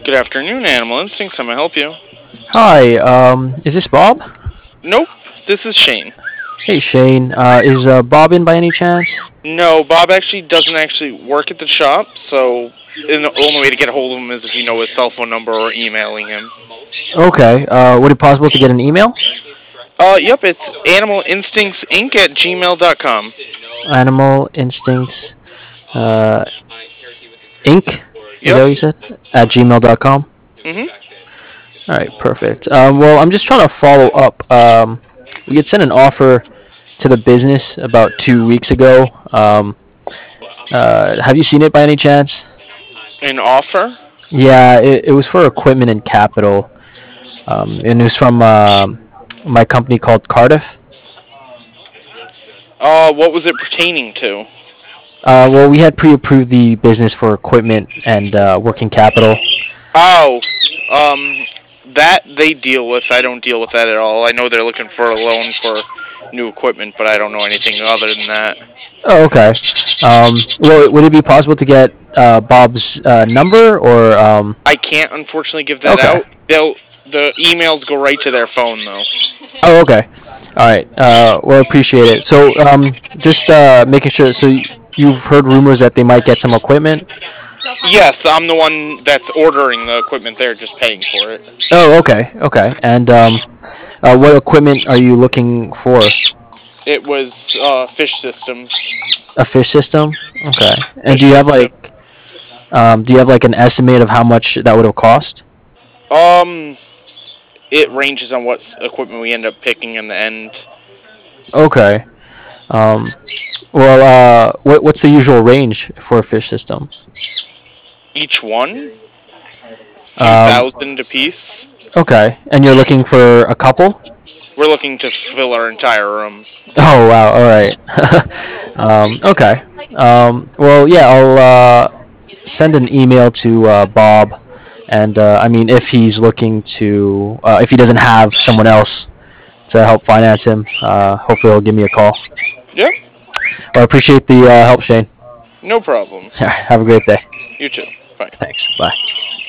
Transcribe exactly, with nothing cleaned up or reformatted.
Good afternoon, Animal Instincts. How may I help you? Hi, um, is this Bob? Nope, this is Shane. Hey Shane, uh, is uh, Bob in by any chance? No, Bob actually doesn't actually work at the shop, so the only way to get a hold of him is if you know his cell phone number or emailing him. Okay, uh, would it possible to get an email? Uh, yep, it's Animal Instincts Inc at gmail dot com. Animal Instincts, uh, Inc. Is that Yep. what you said? At gmail dot com? Mhm. Alright, perfect. Um, well, I'm just trying to follow up. Um, we had sent an offer to the business about two weeks ago. Um, uh, have you seen it by any chance? An offer? Yeah, it, it was for equipment and capital. Um, and it was from um my company called Cardiff. Uh, what was it pertaining to? Uh, well, we had pre-approved the business for equipment and uh, working capital. Oh, um, that they deal with. I don't deal with that at all. I know they're looking for a loan for new equipment, but I don't know anything other than that. Oh, okay. Um, well, would it be possible to get uh, Bob's uh, number or? Um, I can't unfortunately give that okay. out. They'll the emails go right to their phone though. Oh, okay. All right. Uh, well, appreciate it. So, um, just uh, making sure. So, y- you've heard rumors that they might get some equipment. Yes, I'm the one that's ordering the equipment. They're just paying for it. Oh, okay. Okay. And um, uh, what equipment are you looking for? It was uh, fish systems. A fish system. Okay. And do Fish you have system. like, um, do you have like an estimate of how much that would have cost? Um, it ranges on what equipment we end up picking in the end. Okay. Um, well, uh, what what's the usual range for a fish system? Each one, few Um, thousand apiece. okay. And you're looking for a couple? We're looking to fill our entire room. Oh wow. All right. um, okay. Um, well, yeah. I'll uh, send an email to uh, Bob, and uh, I mean, if he's looking to, uh, if he doesn't have someone else to help finance him, uh, hopefully he'll give me a call. Yep, Well, I appreciate the uh, help, Shane. no problem. Have a great day. You too. Bye. Thanks. Bye.